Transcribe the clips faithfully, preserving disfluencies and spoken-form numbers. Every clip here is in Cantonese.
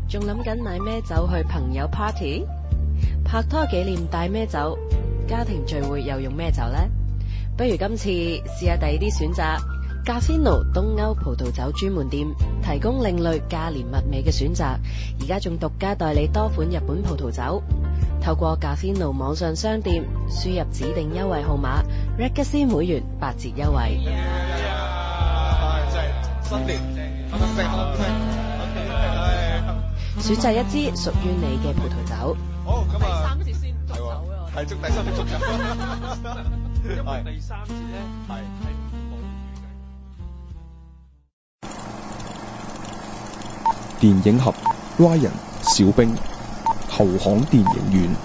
仲諗緊買咩酒去朋友 party？ 拍拖紀念帶咩酒？家庭聚會又用咩酒呢？不如今次試下第二啲選擇。Gaffino 東歐葡萄酒專門店提供另類價廉物美嘅選擇，而家仲獨家代理多款日本葡萄酒。透過 Gaffino 網上商店輸入指定優惠號碼 Ragazzi 會員八折優惠。 新年選擇一支屬於你嘅葡萄酒。 好，咁啊， 第三節先捉酒啊！ 係捉第三節捉酒， 因為第三節咧係係冇預計。 電影俠 Ryan 小冰後巷電影院。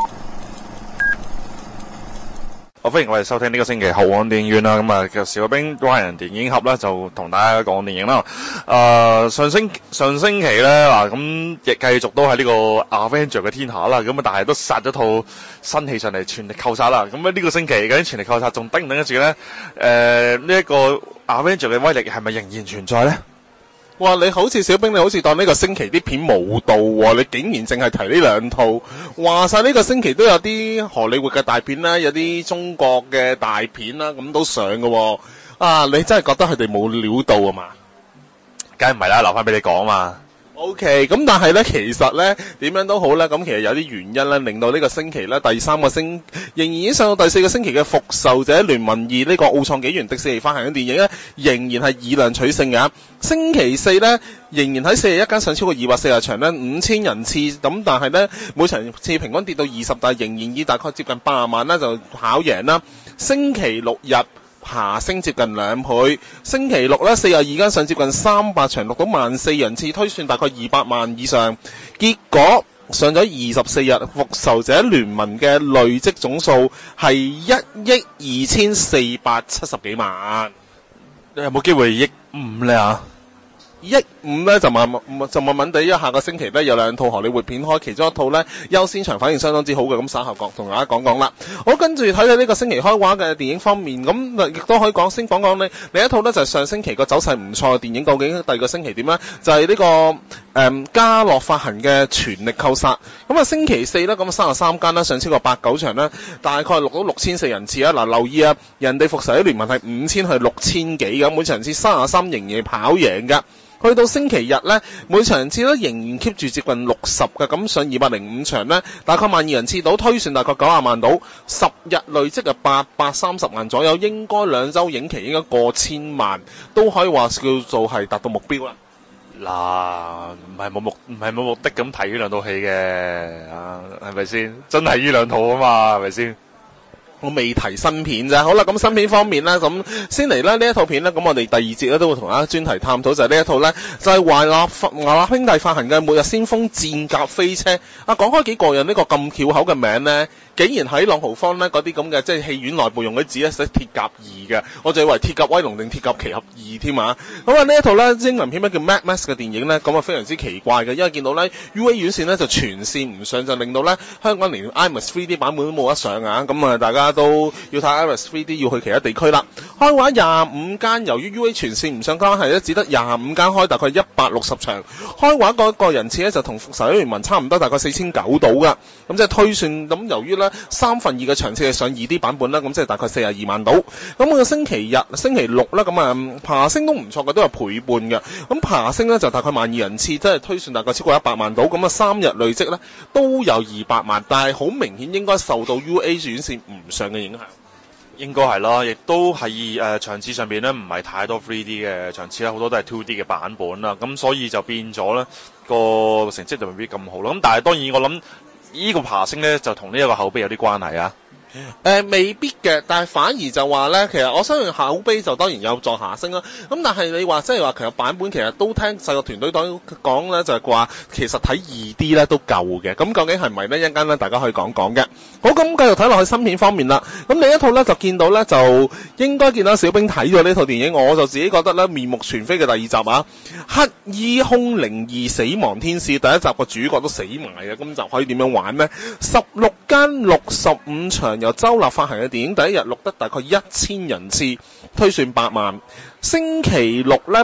好，歡迎我哋收聽呢個星期後巷電影院啦。咁啊，嘅小冰 Ryan 電影俠咧就同大家講電影啦。誒、呃，上星上星期咧嗱，咁亦繼續都喺呢個 Avenger 嘅天下啦。咁啊，但係都殺咗套新戲上嚟，全力扣殺啦。咁啊，呢個星期究竟全力扣殺仲頂唔頂得住咧？誒、呃，呢、這、一個 Avenger 嘅威力係咪仍然存在咧？ 哇！你好似小冰，你好似當呢個星期啲片冇到喎，你竟然淨係提呢兩套。話晒呢個星期都有啲荷里活嘅大片啦，有啲中國嘅大片啦，咁都上嘅喎。啊！你真係覺得佢哋冇料到啊嘛？ 梗係唔係啦，留翻俾你講啊嘛。 O K， 咁但係咧，其實咧點樣都好咧，咁其實有啲原因咧，令到呢個星期咧第三個星仍然已經上到第四個星期嘅《復仇者聯盟二》呢個奧創紀元迪士尼發行嘅電影咧，仍然係以量取勝嘅。星期四咧仍然喺四十一間上超過二百四十場咧，五千人次咁，但係咧每場次平均跌到二十，但係仍然以大概接近八十萬咧就跑贏啦。星期六日爬升接近兩倍，星期六咧四十二間上接近三百場，錄到萬四人次，推算大概二百萬以上。結果上咗二十四日，復仇者聯盟嘅累積總數係一億二千四百七十幾萬。 你有冇機會億五咧啊？ 億五咧就慢就慢慢地，因為下個星期咧有兩套荷里活片開，其中一套咧優先場反應相當之好嘅，咁稍後講同大家講講啦。好，跟住睇睇呢個星期開畫嘅電影方面，咁亦都可以講先講講呢另一套咧就係、是、上星期個走勢唔錯嘅電影，究竟第二個星期點咧？就係、是、呢、這個誒、嗯、嘉樂發行嘅全力扣殺。咁啊星期四咧咁三十三間啦，上超過八九場啦，大概錄到六千四人次啊！嗱，留意啊，人哋復仇者聯盟係五千去六千幾嘅，每場人次三十三仍然跑贏㗎。去到星期日咧，每場人次咧仍然 keep 住接近六十嘅，咁上二百零五場咧，大概萬二人次到，推算大概九十萬到，十日累積係八百三十萬左右，應該兩週影期應該過千萬，都可以話叫做係達到目標啦。 嗱，唔係冇目唔係冇目的咁睇呢兩套戲嘅，啊，係咪先？真係呢兩套啊嘛，係咪先？ 我未提新片啫，好啦，咁新片方面咧，咁先嚟咧呢一套片咧，咁我哋第二節咧都會同大家專題探討就係呢一套咧，就係華納華納兄弟發行嘅《末日先鋒戰甲飛車》。啊，講開幾過癮呢個咁翹口嘅名咧，竟然喺朗豪坊咧嗰啲咁嘅即係戲院內部用嗰啲紙咧寫鐵甲二嘅，我就以為鐵甲威龍定鐵甲奇俠二添啊！咁啊呢一套咧英文片咧叫 Mad Max 嘅電影咧，咁啊非常之奇怪嘅，因為見到咧 U A 院線咧就全線唔上，就令到咧香港連 IMAX 三 D 版本都冇得上啊！咁啊大家都要睇 IMAX 三 D 要去其他地區啦。開畫廿五間，由於 U A 全線唔上關係咧，只得廿五間開，大概一百六十場。開畫嗰個人次咧就同復仇者聯盟差唔多，大概四千九到噶。咁即係推算，咁由於咧三分二嘅場次係上二 D 版本啦，咁即係大概四十二萬到。咁個星期日、星期六啦，咁啊爬升都唔錯嘅，都有倍半嘅。咁爬升咧就大概萬二人次，即係推算大概超過一百萬到。咁啊三日累積咧都有二百萬，但係好明顯應該受到 U A 院線唔上嘅影響。 應該係啦，亦都係誒、呃、場次上邊咧唔係太多 三 D 嘅場次啦，好多都係 二 D 嘅版本啦，咁所以就變咗咧個成績就未必咁好啦。咁但係當然我諗呢個爬升咧就同呢一個口碑有啲關係啊。 誒、呃、未必嘅，但係反而就話咧，其實我相信口碑就當然有助下升啦。咁但係你話即係話其實版本其實都聽製作團隊講講咧，就係話其實睇二 D 咧都夠嘅。咁究竟係咪咧？一陣間咧大家可以講講嘅。好，咁繼續睇落去新片方面啦。咁另一套咧就見到咧就應該見到小冰睇咗呢套電影，我就自己覺得咧面目全非嘅第二集啊，《黑衣兇靈二死亡天使》第一集個主角都死埋嘅，咁就可以點樣玩呢？十六間六十五場。由周立發行嘅電影，第一日錄得大概一千人次，推算八萬。星期六呢，嗰、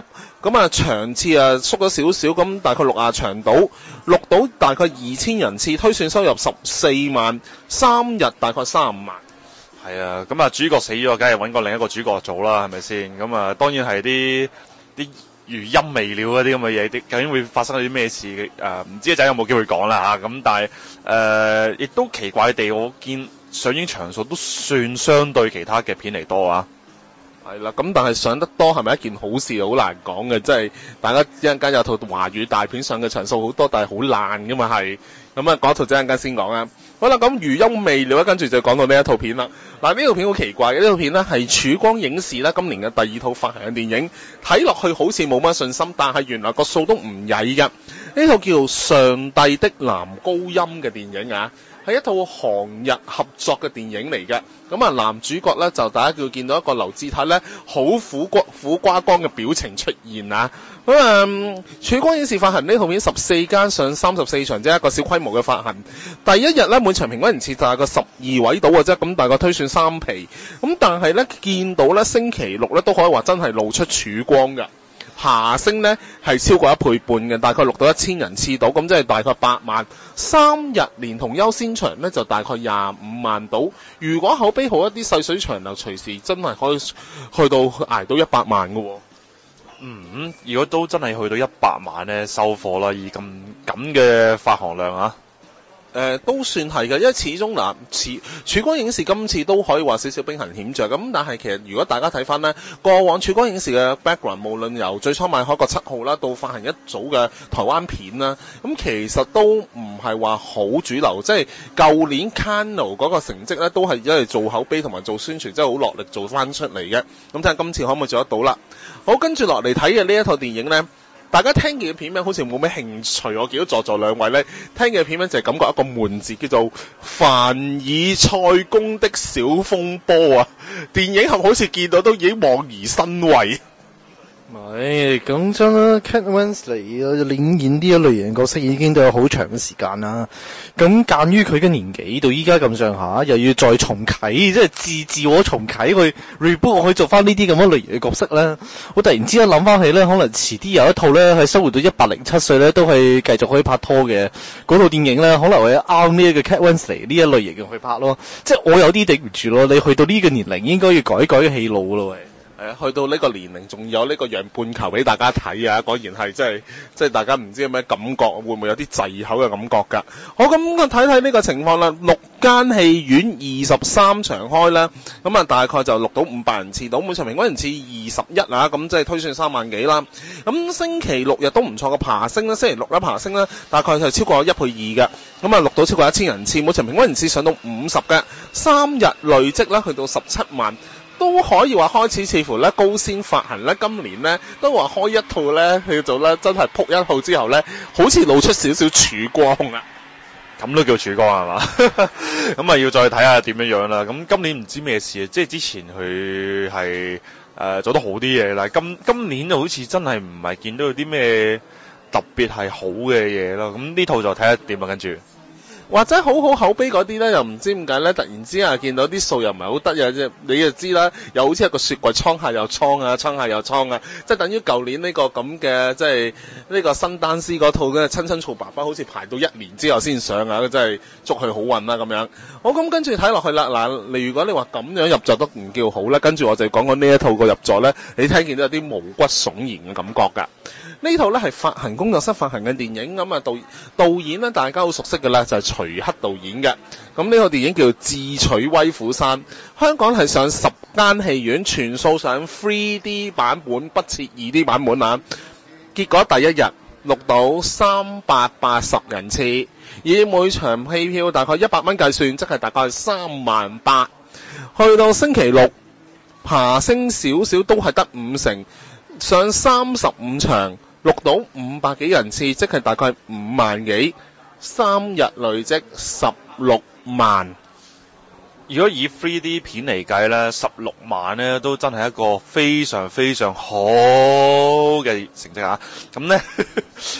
咁啊場次啊縮咗少少，咁大概六啊場到，錄到大概二千人次，推算收入十四萬，三日大概三十五萬。 係啊，咁啊主角死咗，梗係揾個另一個主角做啦，係咪先？咁啊當然係啲啲餘音未了嗰啲咁嘅嘢，啲究竟會發生咗啲咩事嘅？誒、呃、唔知一陣有冇機會講啦嚇。咁、啊、但係誒亦都奇怪地，我見上映場數都算相對其他嘅片嚟多啊。 係啦，咁但係上得多係咪一件好事？好難講嘅，即係大家一陣間有套華語大片上嘅場數好多，但係好爛噶嘛係。咁啊，嗰套一陣間先講啊。好啦，咁餘音未了，跟住就講到呢一套片啦。嗱，呢套片好奇怪嘅，呢套片呢係曙光影視咧今年嘅第二套發行嘅電影，睇落去好似冇乜信心，但係原來個數都唔曳㗎。呢套叫做《上帝的男高音》嘅電影啊，係一套韓日合作嘅電影嚟嘅。咁啊，男主角咧就大家叫見到一個劉志泰咧，好苦瓜苦瓜光嘅表情出現啊！咁啊，曙光影視發行呢套片十四間上三十四場，即係一個小規模嘅發行。第一日咧每場平均人次大概十二位到嘅啫，咁大概推算三皮。咁但係咧見到咧星期六咧都可以話真係露出曙光㗎。爬升呢係超過一倍半嘅，大概錄到一千人次到，咁即係大概八萬。三日連同優先場呢就大概廿五萬到。如果口碑好一啲，細水長流，隨時真係可以去到捱到一百萬嘅喎。 嗯，如果都真係去到一百萬呢，收貨啦，以咁咁嘅發行量啊！ 誒、呃、都算係嘅，因為始終嗱，曙曙光影視今次都可以話少少兵行險著咁，但係其實如果大家睇翻呢，過往曙光影視嘅 background， 無論由最初買開個七號啦，到發行一組嘅台灣片啦，咁其實都唔係話好主流，即係舊年 Canal 嗰個成績呢，都係因為做口碑同埋做宣傳，真係好落力做翻出嚟嘅。咁睇下今次可唔可以做得到啦？好，跟住落嚟睇嘅呢一套電影呢。大家聽嘅片名好似冇咩興趣，我見到在座兩位呢，聽嘅片名就係感覺一個悶字，叫做凡爾賽宮的小風波啊！電影係好似見到都已經望而生畏。 唔係講真啦 ，Kate Winslet 領演呢一類型角色已經都有好長嘅時間啦。咁鑑於佢嘅年紀到依家咁上下，又要再重啟，即係自自我重啟去 reboot 我去做翻呢啲咁樣類型嘅角色咧，我突然之間諗翻起咧，可能遲啲有一套咧係生活到一百零七歲咧，都係繼續可以拍拖嘅嗰套電影咧，可能係啱呢一個 Kate Winslet 呢一類型嘅去拍咯。即係我有啲頂唔住咯，你去到呢個年齡應該要改改戲路咯喂。 誒，去到呢個年齡仲有呢個讓半球俾大家睇啊！果然係即係即係大家唔知有咩感覺，會唔會有啲滯口嘅感覺㗎？好，咁我睇睇呢個情況啦。六間戲院二十三場開啦，咁啊大概就錄到五百人次到，每場平均人次二十一啊，咁即係推算三萬幾啦。咁星期六日都唔錯嘅爬升啦，星期六咧爬升啦，大概係超過一倍二嘅，咁啊錄到超過一千人次，每場平均人次上到五十嘅，三日累積啦去到十七萬。都可以話開始似乎咧高先發行咧，今年咧都話開一套咧去做咧真係撲一套之後咧，好似露出少少曙光啦。 咁都叫曙光係嘛？咁啊要再睇下點樣樣啦。咁今年唔知咩事，即係之前佢係誒做得好啲嘢啦。今今年就好似真係唔係見到有啲咩特別係好嘅嘢咯。咁呢套就睇下點啊，跟住。 或者好好口碑嗰啲咧，又唔知點解咧，突然之間見到啲數又唔係好得嘅啫。你就知啦，又好似一個雪櫃倉下又倉啊，倉下又倉啊，即係等於舊年呢個咁嘅，即係呢個新丹斯嗰套嘅親親嘈爸爸，好似排到一年之後先上啊，真係祝佢好運啦咁樣。好，咁跟住睇落去啦，嗱，你如果你話咁樣入座都唔叫好咧，跟住我就講講呢一套個入座咧，你聽見到有啲毛骨悚然嘅感覺㗎。呢套咧係發行工作室發行嘅電影，咁啊導導演咧大家好熟悉嘅啦，就係徐克導演嘅。咁呢套電影叫做《智取威虎山》，香港係上十間戲院，全數上 three D 版本，不設二 D 版本啊。結果第一日錄到三百八十人次，以每場戲票大概一百蚊計算，即係大概三萬八。去到星期六爬升少少都係得五成，上三十五場。錄到五百幾人次，即係大概五萬幾，三日累積十六萬。 如果以 three D 片嚟計咧，十六萬咧都真係一個非常非常好嘅成績啊！咁咧，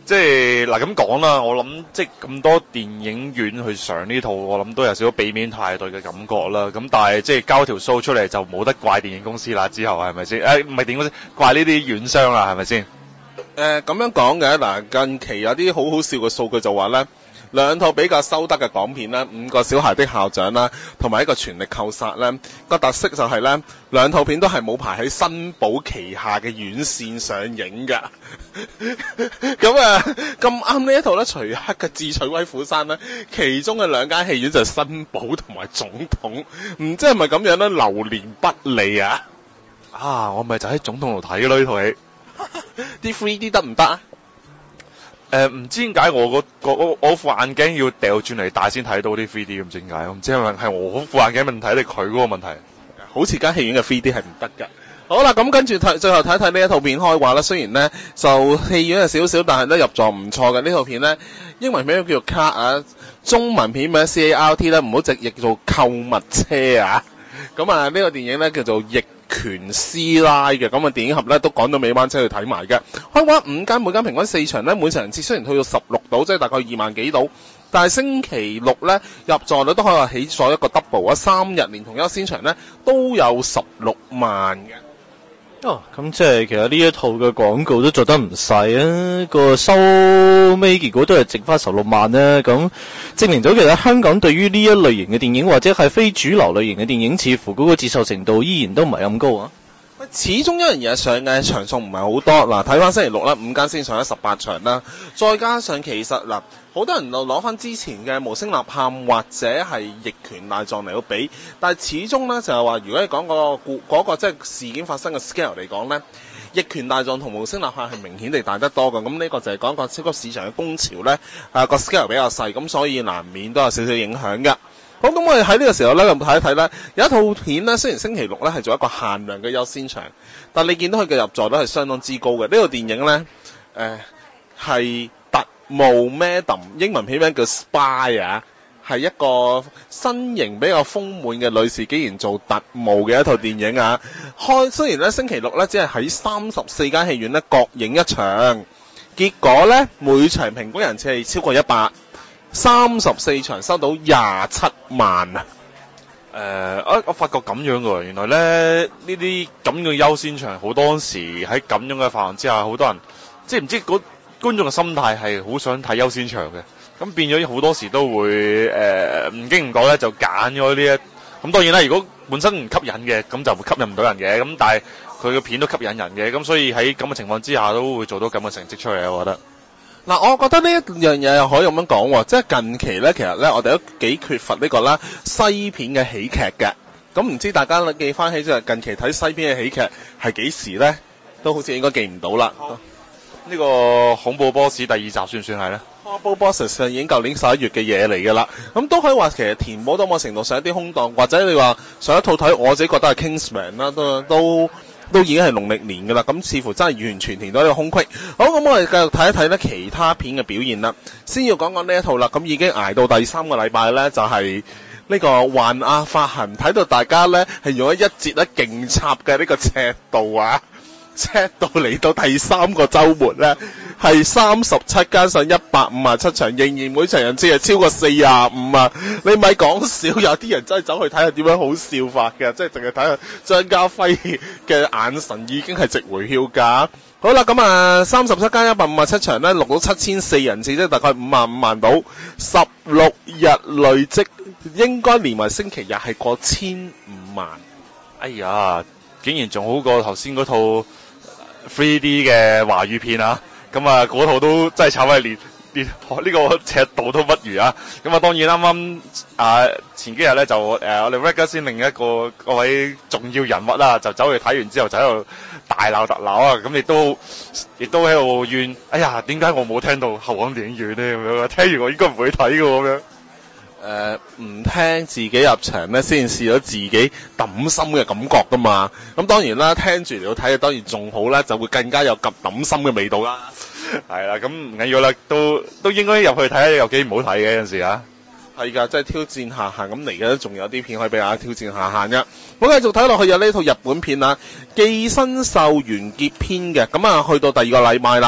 即係嗱咁講啦，我諗即係咁多電影院去上呢套，我諗都有少少俾面派對嘅感覺啦。咁但係即係交條數出嚟就冇得怪電影公司啦，之後係咪先？誒唔係電影公司，怪呢啲院商啦，係咪先？ 誒咁樣講嘅嗱，近期有啲好好笑嘅數據就話咧，兩套比較收得嘅港片啦，五個小孩的校長啦，同埋一個全力扣殺咧，個特色就係咧，兩套片都係冇排喺新寶旗下嘅院線上映㗎。咁啊，咁啱呢一套咧，徐克嘅智取威虎山咧，其中嘅兩間戲院就係新寶同埋總統，唔知係咪咁樣咧，流年不利啊！ 啊，我咪就喺總統度睇咯呢套戲。 啲 three D 得唔得啊？ 誒唔知點解我個個我我副眼鏡要掉轉嚟戴先睇到啲 three D 咁，點解？我唔知係咪係我副眼鏡問題定佢嗰個問題？ 好似間戲院嘅 three D 係唔得㗎。好啦，咁跟住睇最後睇睇呢一套片開話啦。雖然咧就戲院係少少，但係咧入座唔錯嘅呢套片咧，英文名叫做 Cart 啊，中文片名 C A R T 咧，唔好直譯做購物車啊。咁啊呢個電影咧叫做逆權師奶嘅，咁啊電影俠咧都趕到尾班車去睇埋嘅。開畫五間，每間平均四場咧，每場人次雖然去到十六度，即係大概二萬幾度，但係星期六咧入座率都可以話起咗一個 double 啊，三日連同優先場咧都有十六萬嘅。 哦，咁即係其實呢一套嘅廣告都做得唔細啊，個收尾結果都係剩翻十六萬啦。咁證明咗其實香港對於呢一類型嘅電影或者係非主流類型嘅電影，似乎嗰個接受程度依然都唔係咁高啊。 始終一樣嘢上嘅場數唔係好多，嗱睇翻星期六啦，五間先上咗十八場啦，再加上其實嗱好多人就攞翻之前嘅無聲吶喊或者係逆權大狀嚟到比，但係始終咧就係話，如果你講嗰個嗰個即係事件發生嘅 scale 嚟講咧，逆權大狀同無聲吶喊係明顯地大得多嘅，咁呢個就係講個超級市場嘅工潮咧，啊個 scale 比較細，咁所以難免都有少少影響嘅。好，咁我哋喺呢個時候咧，咁睇一睇咧，有一套片咧，雖然星期六咧係做一個限量嘅優先場，但你見到佢嘅入座率係相當之高嘅。呢套電影咧，誒係特務 Madam， 英文片名叫 Spy 啊，係一個身形比較豐滿嘅女士，竟然做特務嘅一套電影啊！開雖然咧星期六咧只係喺三十四間戲院咧各映一場，結果咧每場平均人次係超過一百。三十四場收到廿七萬啊！ 誒、呃，我我發覺咁樣嘅喎，原來咧呢啲咁嘅優先場好多時喺咁樣嘅範圍之下，好多人即係唔知嗰觀眾嘅心態係好想睇優先場嘅，咁變咗好多時都會誒唔經唔覺咧就揀咗呢一咁。當然啦，如果本身唔吸引嘅，咁就會吸引唔到人嘅。咁但係佢嘅片都吸引人嘅，咁所以喺咁嘅情況之下都會做到咁嘅成績出嚟，我覺得。 嗱，我覺得呢一樣嘢又可以咁樣講喎，即係近期咧，其實咧我哋都幾缺乏呢個啦西片嘅喜劇嘅。咁唔知大家記翻起即係近期睇西片嘅喜劇係幾時咧？都好似應該記唔到啦。呢、 哦呢個恐怖 boss 第二集算唔算係咧？ 恐怖 boss 已經舊年十一月嘅嘢嚟㗎啦。咁都可以話其實填補到某程度上一啲空檔，或者你話上一套睇我自己覺得係 Kingsman 啦，都都。都已經係農曆年㗎啦，咁似乎真係完全填到呢個空隙。好，咁我哋繼續睇一睇咧其他片嘅表現啦。先要講講呢一套啦，咁已經捱到第三個禮拜咧，就係、是、呢個《還押發行》，睇到大家咧係用咗一節咧勁插嘅呢個尺度啊，尺度嚟到第三個週末咧係三十七間上一百五十七場，仍然每場人次係超過四十五啊！你咪講少，有啲人真係走去睇下點樣好笑法嘅，即係淨係睇下張家輝嘅眼神已經係值回票價。好啦，咁啊三十七間一百五十七場咧，錄到七千四人次，即係大概五萬五萬到，十六日累積應該連埋星期日係過千五萬。 哎呀，竟然仲好過頭先嗰套 three D 嘅華語片啊！咁啊，嗰套都真係炒埋連連呢個尺度都不如啊！咁啊，當然啱啱啊前幾日咧就誒、呃、我哋 Reggie 先另一個各位重要人物啦，就走去睇完之後就喺度大鬧特鬧啊！咁亦都亦都喺度怨，哎呀，點解我冇聽到後港電影院咧？咁樣聽完我應該唔會睇嘅咁樣。 誒、呃、唔聽自己入場咧，先試到自己揼心嘅感覺噶嘛。咁當然啦，聽住嚟到睇，當然仲好啦，就會更加有及揼心嘅味道啦。 係啦，咁唔緊要啦，都都應該入去睇下有幾唔好睇嘅有陣時啊。 係㗎，即係挑戰下限咁嚟嘅，仲有啲片可以俾大家挑戰下限嘅。好，繼續睇落去有呢套日本片啊，《寄生獸完結篇》嘅，咁啊去到第二個禮拜啦，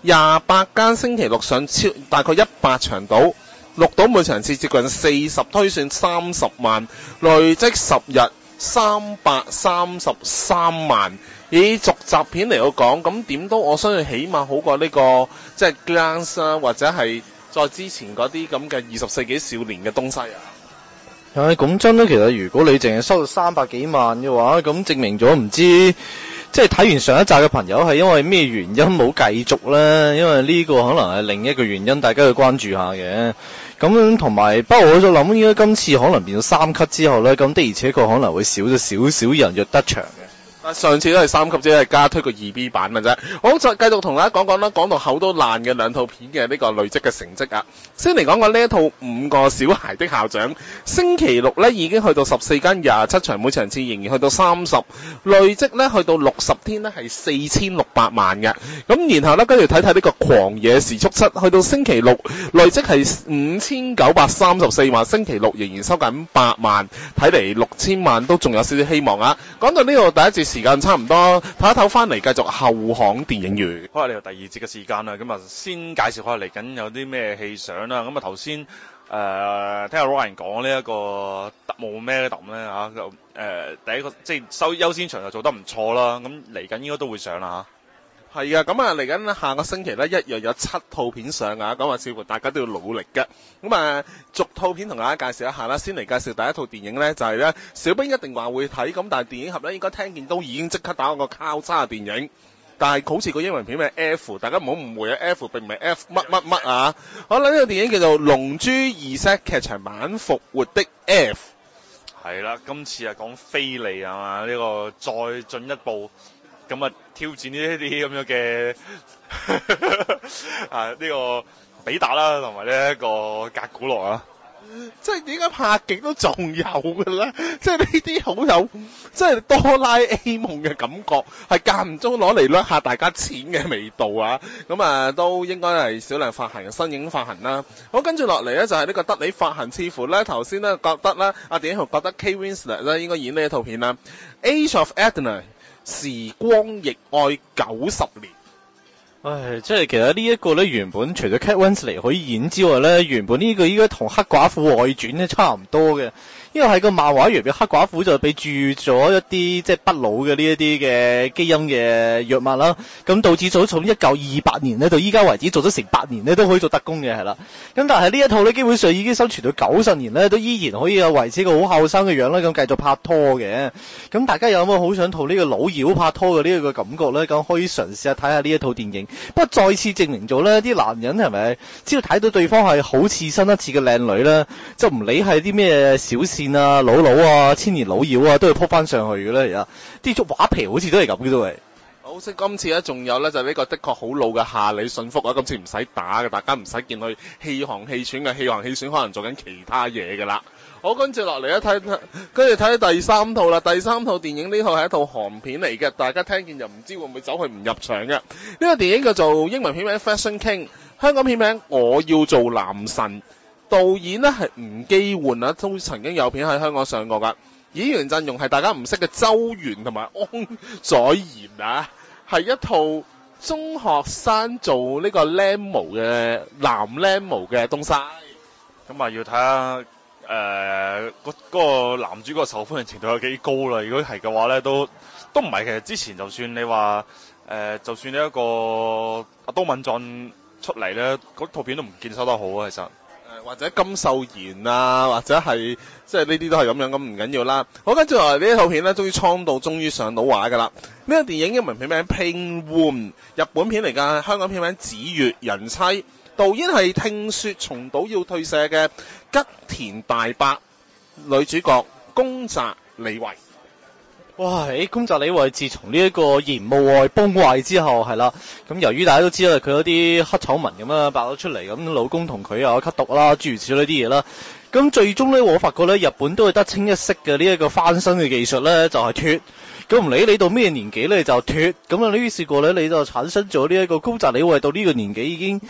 廿八間星期六上超大概一百場到，錄到每場次接近四十推算三十萬，累積十日三百三十三萬。以續集片嚟講，咁點都我相信起碼好過呢、這個即係 Glance 啦，或者係再之前嗰啲咁嘅二十世紀少年嘅東西啊。 唉，講真咧，其實如果你淨係收到三百幾萬嘅話，咁證明咗唔知即係睇完上一集嘅朋友係因為咩原因冇繼續咧？因為呢個可能係另一個原因，大家要關注下嘅。咁同埋，不過我就諗，應該今次可能變咗三級之後咧，咁的而且確可能會少咗少少人約得場嘅。 上次都係三級，只係加推個二 B 版嘅啫。好，再繼續同大家講講啦，講到口都爛嘅兩套片嘅呢個累積嘅成績啊。先嚟講講呢一套五個小孩的校長，星期六呢已經去到十四間廿七場，每場次仍然去到三十，累積呢去到六十天呢係四千六百萬嘅。咁然後呢，跟住睇睇呢個狂野時速七，去到星期六累積係五千九百三十四萬，星期六仍然收緊八萬，睇嚟六千萬都仲有少少希望啊。講到呢度第一節時間差唔多，唞一唞翻嚟繼續後巷電影院。 好啦，嚟到第二節嘅時間啦，咁啊先介紹下嚟緊有啲咩戲上啦。咁啊頭先誒聽阿 Ryan 講呢一個特務咩特咧嚇，就誒第一個即係收優先場就做得唔錯啦。咁嚟緊應該都會上啦嚇。 係啊，咁啊嚟緊下個星期咧，一樣有七套片上啊，咁啊似乎大家都要努力嘅。咁啊，逐套片同大家介紹一下啦。先嚟介紹第一套電影咧，就係、是、咧小兵一定話會睇，咁但係電影俠咧應該聽見都已經即刻打個交叉嘅電影。但係好似個英文片名 F， 大家唔好誤會啊 ，F 並唔係 F 乜乜乜啊。好啦，呢個電影叫做《龍珠二 set 劇場版復活的 F》。 係啦，今次啊講菲利啊嘛，呢、這個再進一步。咁啊，挑戰呢一啲咁樣嘅啊呢、呢個比達啦，同埋呢一個格古洛啊， 即係點解拍極都仲有嘅咧？即係呢啲好有即係哆啦 A 夢嘅感覺，係間唔中攞嚟掠下大家錢嘅味道啊！咁啊，都應該係少量發行嘅新影發行啦。好，跟住落嚟咧就係呢個德里發行，似乎咧頭先咧覺得咧阿電影豪覺得 Kate Winslet 咧應該演呢一套片啦，《Age of Adaline》。時光逆愛九十年， 唉，即係其實呢一個咧，原本除咗 Kate Winslet 可以演之外咧，原本呢個應該同黑寡婦外傳咧差唔多嘅。因為喺個漫畫入邊，黑寡婦就被注咗一啲即係不老嘅呢一啲嘅基因嘅藥物啦，咁導致咗從一九二八年咧到依家為止做咗成八年咧都可以做特工嘅係啦。咁但係呢一套咧基本上已經生存到九十年咧，都依然可以有維持一個好後生嘅樣咧，咁繼續拍拖嘅。咁大家有冇好想同呢個老妖拍拖嘅呢一個感覺咧？咁可以嘗試下睇下呢一套電影。不過再次證明咗咧，啲男人係咪只要睇到對方係好似新一次嘅靚女咧，就唔理係啲咩小事啊，老佬啊，千年老妖啊，都要撲翻上去嘅咧。而家啲足畫皮好似都係咁嘅都係。 好識今次咧，仲有咧就呢、是、個的確好老嘅夏里信福啊！今次唔使打嘅，大家唔使見佢氣行氣喘嘅，氣行氣喘可能做緊其他嘢嘅啦。好，跟住落嚟一睇，跟住睇第三套啦。第三套電影呢套係一套韓片嚟嘅，大家聽見就唔知會唔會走去唔入場嘅。呢、這個電影叫做英文片名 Fashion King， 香港片名我要做男神。導演呢係吳基煥啊，都曾經有片喺香港上過噶。演員陣容係大家唔識嘅周元同埋安宰賢啊，係一套中學生做呢個靚模嘅男靚模嘅東西。 咁啊要睇下誒嗰嗰個男主角受歡迎程度有幾高啦。如果係嘅話咧，都都唔係。其實之前就算你話誒、呃，就算呢一個阿都敏俊出嚟咧，嗰套片都唔見收得好啊。其實。 或者金秀賢啊，或者係即係呢啲都係咁樣，咁唔緊要啦。好，跟住落嚟呢一套片咧，終於倉到，終於上到畫噶啦。呢個電影英文片名 Plain Woman， 日本片嚟㗎，香港片名紫月人妻，導演係聽說松島要退社嘅吉田大伯，女主角宮澤理惠。 哇！誒，宮澤理惠自從呢一個鹽務外崩壞之後，係啦，咁由於大家都知道佢有啲黑醜聞咁樣爆咗出嚟，咁老公同佢又有吸毒啦，諸如此類啲嘢啦，咁最終咧，我發覺咧，日本都係得清一色嘅呢一個翻身嘅技術咧，就係脫。咁唔理你到咩年紀咧就脫，咁啊呢於是過咧，你就產生咗呢一個宮澤理惠到呢個年紀已經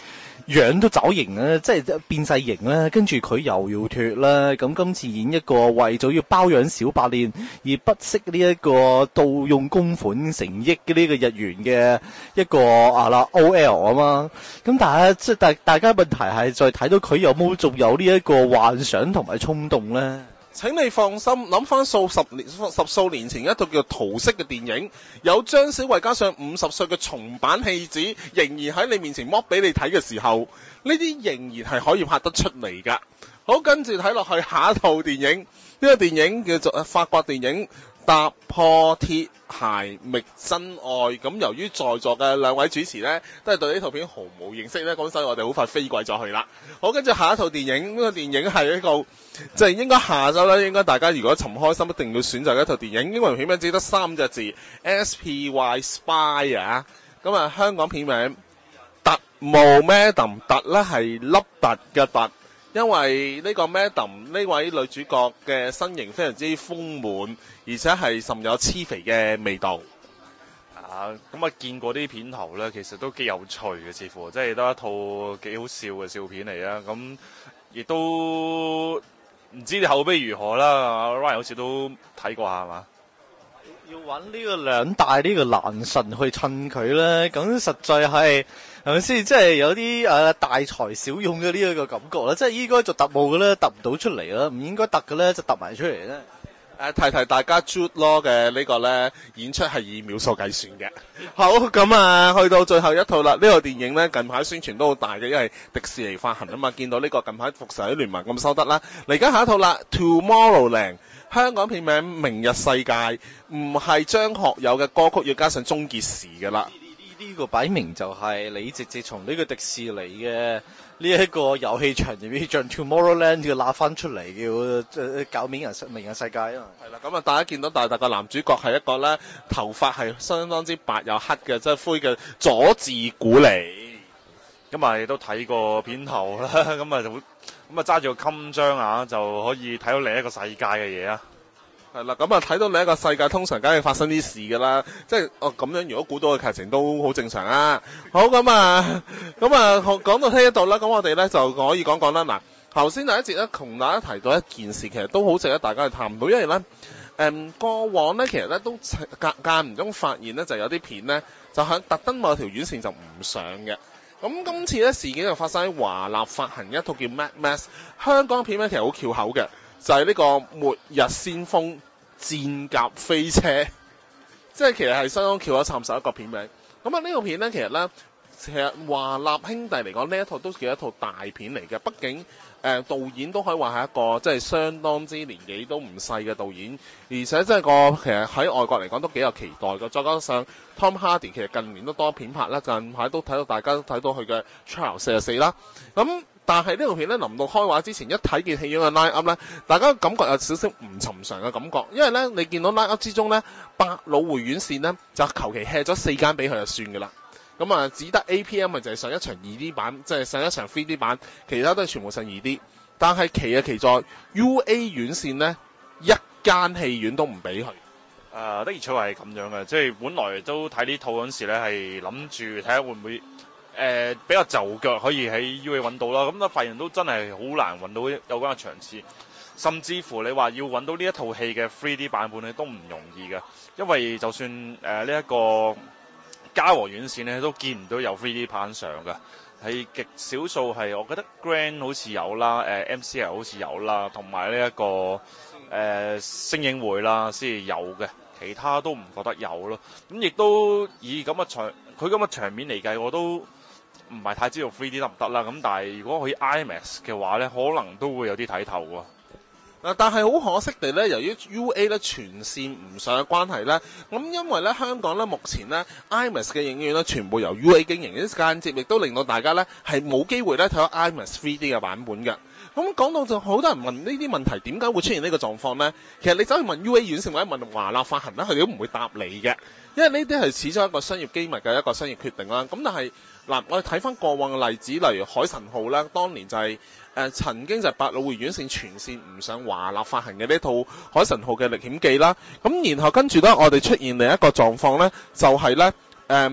樣都找型啦，即係變晒型啦，跟住佢又要脱啦，咁今次演一個為咗要包養小白臉而不惜呢一個盜用公款成億嘅呢個日元嘅一個啊啦 O L 啊嘛，咁但係即係大大家問題係再睇到佢有冇仲有呢一個幻想同埋衝動咧？ 請你放心，諗翻數十年十數年前一套叫《桃色》嘅電影，有張小慧加上五十歲嘅重版戲子，仍然喺你面前剝俾你睇嘅時候，呢啲仍然係可以拍得出嚟㗎。好，跟住睇落去下一套電影，呢、這個電影叫做法國電影《踏破鐵鞋覓真愛》。咁由於在座嘅兩位主持呢，都係對呢套片毫無認識呢，咁所以我哋好快飛過咗去啦。好，跟住下一套電影，呢、這個電影係一個即係應該下週咧，應該大家如果尋開心，一定要選擇一套電影。英文片名只得三隻字 S P Y Spy 啊。咁啊，香港片名特務 Madam， 特咧係粒突嘅突。因為呢個 Madam 呢位女主角嘅身形非常之豐滿，而且係甚有黐肥嘅味道。 啊，咁啊見過啲片頭咧，其實都幾有趣嘅，似乎即係都一套幾好笑嘅笑片嚟啊！咁亦都唔知你口碑如何啦。Ryan 好似都睇過下係嘛？ 要揾呢個兩大呢個男神去襯佢咧，咁實在係係咪先？即係有啲誒、呃、大材小用嘅呢一個感覺啦。即係應該做特務嘅咧，突唔到出嚟啦；唔應該突嘅咧，就突埋出嚟咧。 誒提提大家 Jude Law 嘅呢個咧演出係以秒數計算嘅。好，咁啊，去到最後一套啦。呢、這個電影咧近排宣傳都好大嘅，因為迪士尼發行啊嘛。見到呢個近排復仇者聯盟咁收得啦。嚟緊下一套啦 ，Tomorrowland。香港片名《明日世界》，唔係張學友嘅歌曲，要加上終結時㗎啦。 呢呢個擺明就係你直接從呢個迪士尼嘅呢一個遊戲場入面將 Tomorrowland 要拉翻出嚟，要誒搞明日明日世界啊嘛。 係啦，咁啊，大家見到大大個男主角係一個咧頭髮係相當之白又黑嘅，即係灰嘅佐治古尼。 咁啊，亦都睇過片頭啦，咁啊就咁啊揸住個襟章啊，就可以睇到另一個世界嘅嘢啊！ 係啦，咁啊睇到另一個世界，通常梗係發生啲事㗎啦，即係哦咁樣，如果估到嘅劇情都好正常啊！好，咁啊，咁啊講到呢一度啦，咁我哋咧就可以講講啦。嗱，頭先第一節咧同大家提到一件事，其實都好值得大家去探討，因為咧誒、嗯、過往咧其實咧都間間唔中發現咧就有啲片咧就喺特登某條院線就唔上嘅。咁今次咧事件就發生喺華納發行一套叫 Mad Max 香港片咧，其實好翹口嘅，就係、是、呢個末日先鋒戰甲飛車，即係其實係相當翹口插手一個片名。咁啊呢個片咧其實咧，其實華納兄弟嚟講呢一套都叫一套大片嚟嘅，畢竟誒、呃、導演都可以話係一個即係相當之年紀都唔細嘅導演，而且即係個其實喺外國嚟講都幾有期待嘅。再加上 Tom Hardy 其實近年都多片拍啦，近排都睇到大家都睇到佢嘅 Trial 四十四啦。咁但係呢套片咧臨到開畫之前，一睇見戲院嘅 line up 咧，大家感覺有少少唔尋常嘅感覺，因為咧你見到 line up 之中咧，百老匯院線咧就求其 hea 咗四間俾佢就算㗎啦。咁啊，只得 A P M 咪就係上一場二 D 版，即係上一場 三 D 版，其他都係全部上二 D。但係奇啊奇在 U A 院線咧，一間戲院都唔俾佢。誒、 呃，的而且確係咁樣嘅，即係本來都睇呢套嗰陣時咧，係諗住睇下會唔會誒、呃、比較就腳可以喺 U A 揾到啦。咁咧發現都真係好難揾到有關嘅場次，甚至乎你話要揾到呢一套戲嘅三 D 版本咧都唔容易嘅，因為就算誒呢一個嘉禾院線咧都見唔到有 三 D 版上嘅，係極少數係，我覺得 Grand 好似有啦，誒、呃、M C L 好似有啦，同埋呢一個誒、呃、星影會啦先至有嘅，其他都唔覺得有咯。咁亦都以咁嘅場，佢咁嘅場面嚟計，我都唔係太知道 三 D 得唔得啦。咁但係如果可以 IMAX 嘅話咧，可能都會有啲睇頭喎。 嗱，但係好可惜地咧，由於 U A 咧全線唔上嘅關係咧，咁因為咧香港咧目前咧 IMAX 嘅影院咧全部由 U A 經營，啲間接亦都令到大家咧係冇機會咧睇到 IMAX 三 D 嘅版本嘅。咁講到就好多人問呢啲問題點解會出現呢個狀況咧？其實你走去問 U A 院線或者問華納發行咧，佢哋都唔會答你嘅，因為呢啲係始終一個商業機密嘅一個商業決定啦。咁但係嗱，我哋睇翻過往嘅例子，例如海神號啦，當年就係、是。誒、呃、曾經就係百老匯院線全線唔上華納發行嘅呢套《海神號》嘅歷險記啦，咁然後跟住咧，我哋出現另一個狀況咧，就係咧誒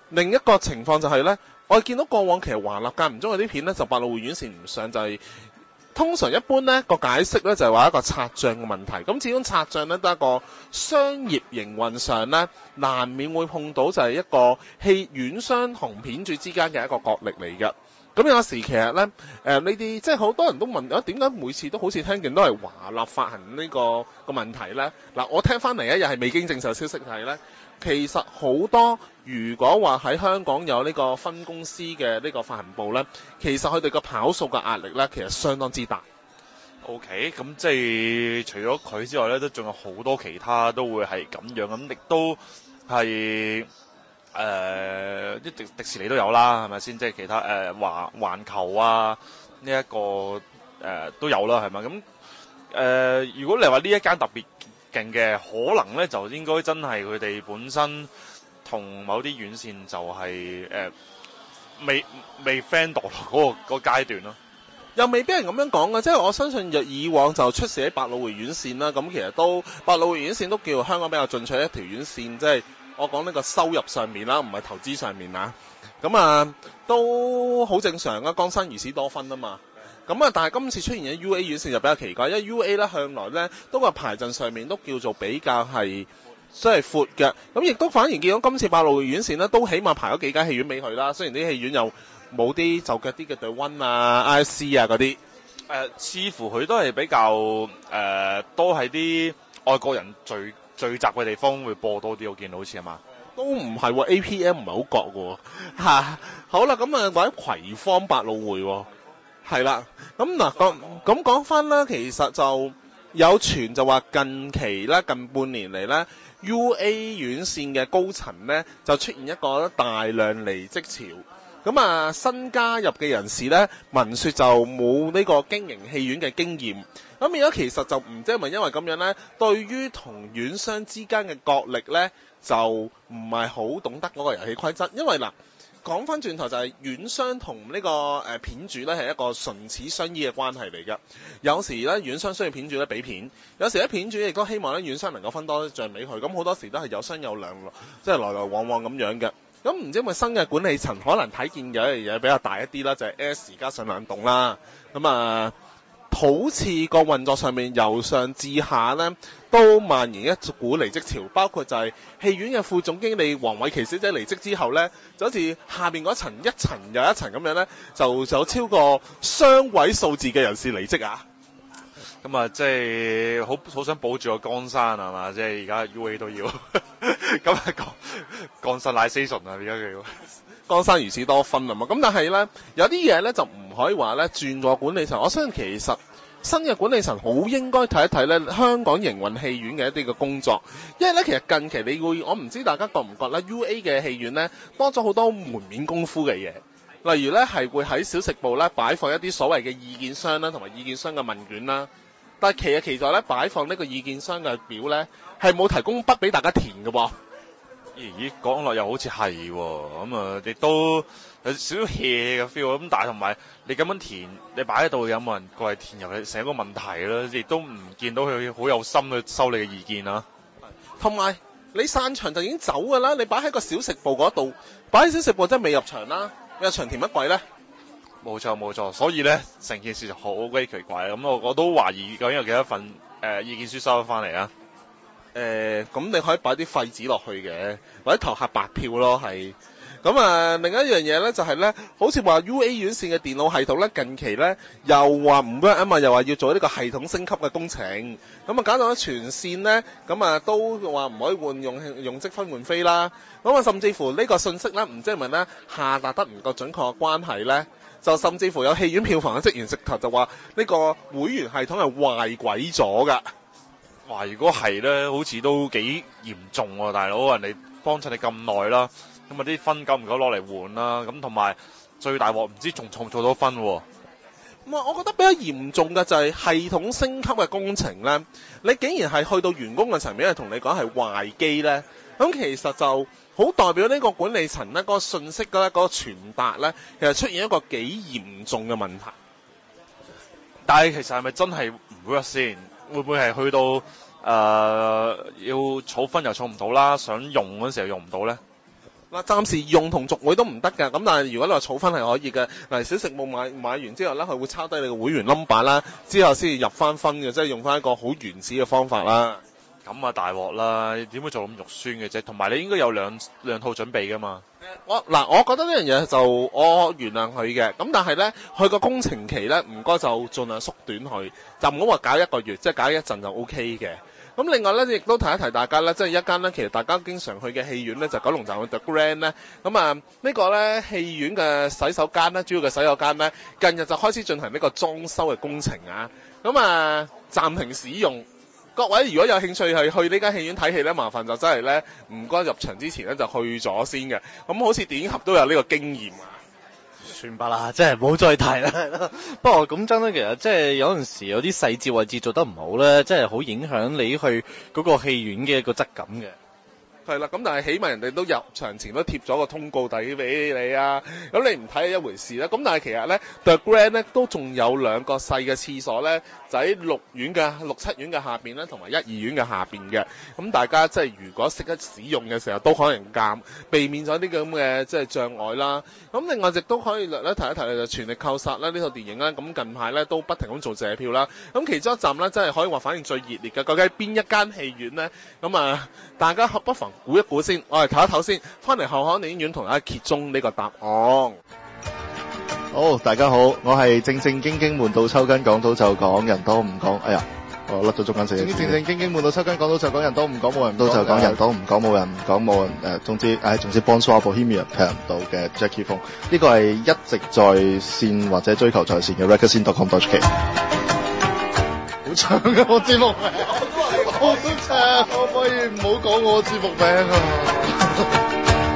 另一個情況就係咧，我哋見到過往其實華納間唔中有啲片咧就百老匯院線唔上，就係、是、通常一般咧個解釋咧就係話一個拆賬嘅問題。咁始終拆賬咧都係一個商業營運上咧難免會碰到就係一個戲院商同片主之間嘅一個角力嚟嘅。咁有時其實咧，誒呢啲即係好多人都問啊，點解每次都好似聽見都係華納發行呢個個問題咧？嗱，我聽翻嚟咧又係未經證實消息係咧，其實好多如果話喺香港有呢個分公司嘅呢個發行部咧，其實佢哋個跑數嘅壓力咧，其實相當之大。 OK，咁即係除咗佢之外咧，都仲有好多其他都會係咁樣，咁亦都係。誒、呃，啲迪迪士尼都有啦，係咪先？即係其他誒環環球啊，呢、這、一個誒、呃、都有啦，係咪？咁誒、呃，如果你話呢一間特別勁嘅，可能咧就應該真係佢哋本身同某啲院線就係、是、誒、呃、未未 friend 到嗰個嗰、那個階段咯。 又未必係咁樣講嘅，即係我相信若以往就出事喺百老匯院線啦，咁其實都百老匯院線都叫香港比較進取一條院線，即係。我講呢個收入上面啦，唔係投資上面啊，咁啊都好正常啊，江山如此多分啊嘛，咁啊但係今次出現嘅 U A 院線就比較奇怪，因為 U A 咧向來咧都個排陣上面都叫做比較係即係闊嘅，咁亦都反而見到今次百老匯院線咧都起碼排咗幾間戲院俾佢啦，雖然啲戲院又冇啲就腳啲嘅對溫啊、I C 啊嗰啲，誒、 呃、似乎佢都係比較誒、呃、多係啲外國人聚聚集嘅地方會播多啲，我見到好似係嘛？ 都唔係喎 ，A P M 唔係好覺喎嚇。好啦，咁啊或者葵芳百老匯喎，係啦。咁嗱講咁講翻啦，其實就有傳就話近期咧，近半年嚟咧 ，U A 院線嘅高層咧就出現一個大量離職潮。咁啊，新加入嘅人士咧，聞說就冇呢個經營戲院嘅經驗。咁而家其實就唔知係咪因為咁樣咧，對於同院商之間嘅角力咧，就唔係好懂得嗰個遊戲規則。因為嗱，講翻轉頭就係院商同呢個誒片主咧係一個唇齒相依嘅關係嚟嘅。有時咧院商需要片主咧俾片，有時咧片主亦都希望咧院商能夠分多啲帳俾佢。咁好多時都係有商有量，即係來來往往咁樣嘅。咁唔知因為新嘅管理層可能睇見有一樣嘢比較大一啲啦，就係 S 加上兩棟啦。咁啊，好似個運作上面由上至下咧，都蔓延一股離職潮，包括就係戲院嘅副總經理黃偉琪小姐離職之後咧，就好似下邊嗰層一層又一層咁樣咧，就有超過雙位數字嘅人士離職啊！ 咁啊，即係好好想保住個江山係嘛？即係而家 U A 都要，咁啊江江山 Station 啊，而家叫江山如此多分啊嘛。咁但係咧，有啲嘢咧就唔可以話咧轉咗管理層。我相信其實新嘅管理層好應該睇一睇咧香港營運戲院嘅一啲嘅工作，因為咧其實近期你會我唔知大家覺唔覺咧 U A 嘅戲院咧多咗好多門面功夫嘅嘢。例如咧係會喺小食部咧擺放一啲所謂嘅意見箱啦，同埋意見箱嘅問卷啦。但係其實其實咧擺放呢個意見箱嘅表咧係冇提供筆俾大家填嘅喎。 咦，講落又好似係喎，咁啊亦都有少少 hea 嘅 feel。咁但係同埋你咁樣填，你擺喺度有冇人過嚟填入去，成一個問題啦。亦都唔見到佢好有心去收你嘅意見啊。 同埋你散場就已經走㗎啦，你擺喺個小食部嗰度，擺喺小食部真係未入場啦，入場填乜鬼咧？ 冇錯冇錯，所以咧成件事就好鬼奇怪。咁我我都懷疑究竟有幾多份誒、呃、意見書收咗翻嚟啊？ 誒、呃，咁你可以擺啲廢紙落去嘅，或者投下白票咯，係。咁啊，另一樣嘢咧就係、是、咧，好似話 U A 院線嘅電腦系統咧，近期咧又話唔 work 啊嘛，又話要做呢個系統升級嘅工程，咁啊搞到全線咧，咁啊都話唔可以換用用積分換飛啦。咁啊，甚至乎呢個信息咧，唔知係咪咧下達得唔夠準確嘅關係咧？就甚至乎有戲院票房嘅職員直頭就話呢個會員系統係壞鬼咗㗎。 哇！如果係咧，好似都幾嚴重喎、啊，大佬，人哋幫襯你咁耐啦，咁啊啲分夠唔夠攞嚟換啦？咁同埋最大鑊唔知仲做唔做到分喎、啊？ 咁啊，我覺得比較嚴重嘅就係系統升級嘅工程咧，你竟然係去到員工嘅層面係同你講係壞機咧，咁其實就好代表呢個管理層咧嗰、嗰個信息咧嗰個傳達咧，其實出現一個幾嚴重嘅問題。 但係其實係咪真係唔 work 先？會唔會係去到誒、呃、要儲分又儲唔到啦，想用嗰陣時又用唔到咧？ 嗱，暫時用同續會都唔得㗎，咁但係如果你話儲分係可以嘅，嗱小食部買買完之後咧，佢會抄低你個會員 number 啦，之後先至入翻分嘅，即係用翻一個好原始嘅方法啦。 咁啊大鑊啦！點會做咁肉酸嘅啫？同埋你應該有兩兩套準備㗎嘛。 我嗱，我覺得呢樣嘢就我原諒佢嘅，咁但係咧，佢個工程期咧唔該就盡量縮短佢，就唔好話搞一個月，即係搞一陣就 O K 嘅。咁另外咧，亦都提一提大家咧，即係一間咧，其實大家經常去嘅戲院咧，就九龍站嘅 The Grand 咧。咁啊，呢個咧戲院嘅洗手間咧，主要嘅洗手間咧，近日就開始進行呢個裝修嘅工程啊。咁啊，暫停使用。各位如果有興趣係去呢間戲院睇戲咧，麻煩就真係咧，唔該入場之前咧就去咗先嘅。咁好似電影俠都有呢個經驗啊。 算吧啦，即係唔好再提啦。不過講真咧，其實即係有陣時有啲細節位置做得唔好咧，即係好影響你去嗰個戲院嘅一個質感嘅。 係啦，咁但係起碼人哋都入場前都貼咗個通告底俾你啊，咁你唔睇係一回事啦。咁但係其實咧 The Grand 咧都仲有兩個細嘅廁所咧，就喺六院嘅六七院嘅下邊咧，同埋一二院嘅下邊嘅。咁大家即係如果識得使用嘅時候，都可能鑑避免咗啲咁嘅即係障礙啦。咁另外亦都可以略咧提一提就全力扣殺啦呢套電影啦。咁近排咧都不停咁做謝票啦。咁其中一站咧真係可以話反應最熱烈嘅，究竟係邊一間戲院咧？咁啊，大家不妨估一估先，我哋唞一唞先，翻嚟後巷電影院同大家揭盅呢個答案。 好，大家好，我係正正經經悶到抽筋，講到就講，人多唔講。哎呀，我甩咗中間四個字。正正經經悶到抽筋，講到就講，人多唔講，冇人到就講，人多唔講，冇人唔講，冇人誒、呃，總之，唉、哎，總之 Bonsoir Bohemia 頻道嘅 Jackie Fung，呢個係一直在線或者追求在線嘅 record scene dot com dot h k。好長嘅我節目名，我都長，可唔可以唔好講我節目名啊？